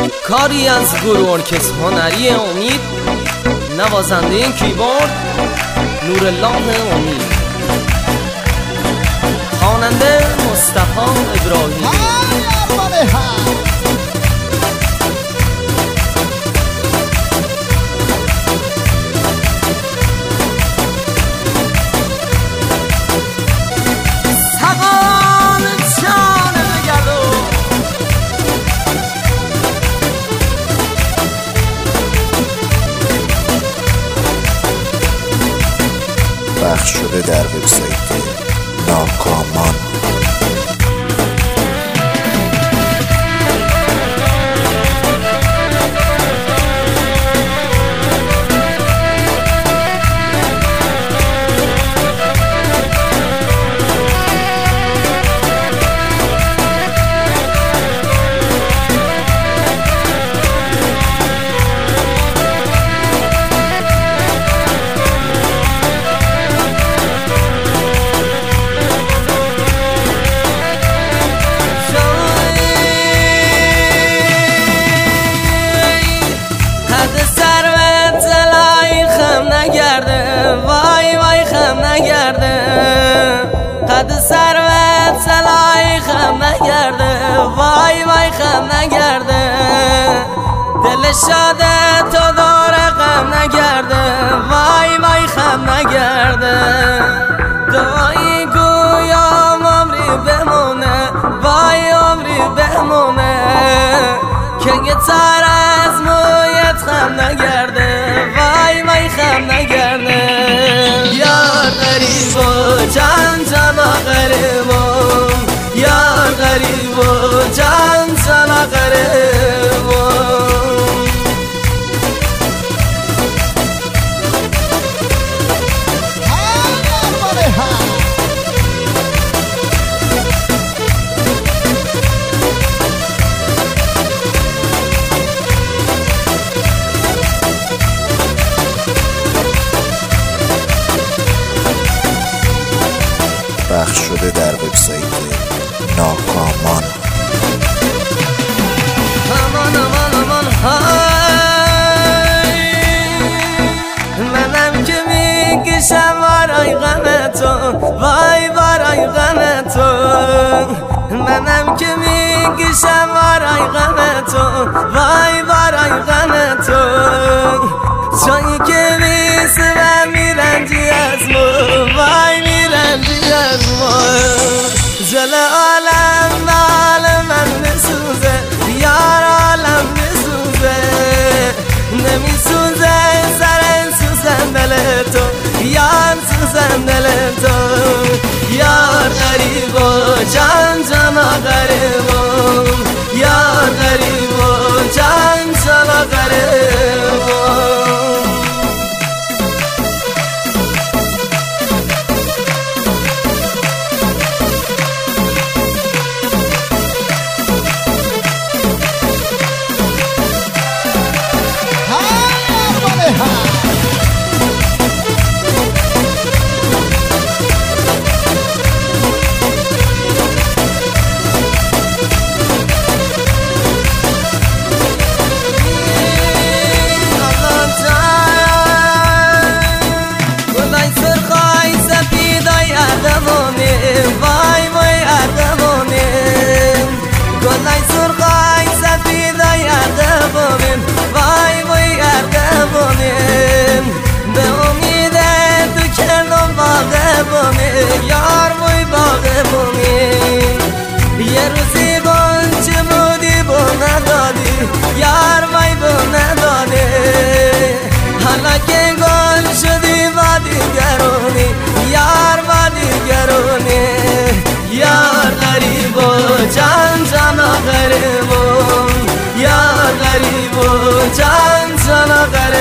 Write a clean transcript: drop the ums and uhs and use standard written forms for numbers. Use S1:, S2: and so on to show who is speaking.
S1: کاری از گروه ارکستر هنری امید، نوازنده این کیبورد نورالله امید، خواننده مصطفی ابراهیمی.
S2: پخش شده در وبسایت ناکامان.
S1: قد ثروت سلای خم نگرده، وای وای خم نگرده، دل شاده تو دور غم نگرده، وای وای خم نگرده، دعایی گویام عمری بمونه، وای عمری بمونه، که یه تر از مویت خم نگرده، وای وای خم نگرده. یار غریب و جان جانا غریبم، یار غریب و جان جانا غریبم.
S2: پخش شده در وبسایت ناکامان.
S1: امان امان امان های، منم که میکشم وارای غم تو، وای وارای غم تو، منم که میکشم وارای غم تو، وای وارای غم تو، جایی که میسوم میرنجی از مو، وای میرنجی از مو، جل عالم مال من نسوزه، یار عالم نسوزه، نمیسوزه سر سوزن دل تو، یار سوزن دل تو. یار غریب و جان جانا غریبم، یار غریب و جان جانا غریبم. یار موی باغبونی، یه روزی بانچه بودی با ندادی، یار مای با نداده، حالا که گل شدی با دیگرونی، یار با دیگرونی. یار غریب و جان جانا غریبم، یار غریب و جان جانا غریبم.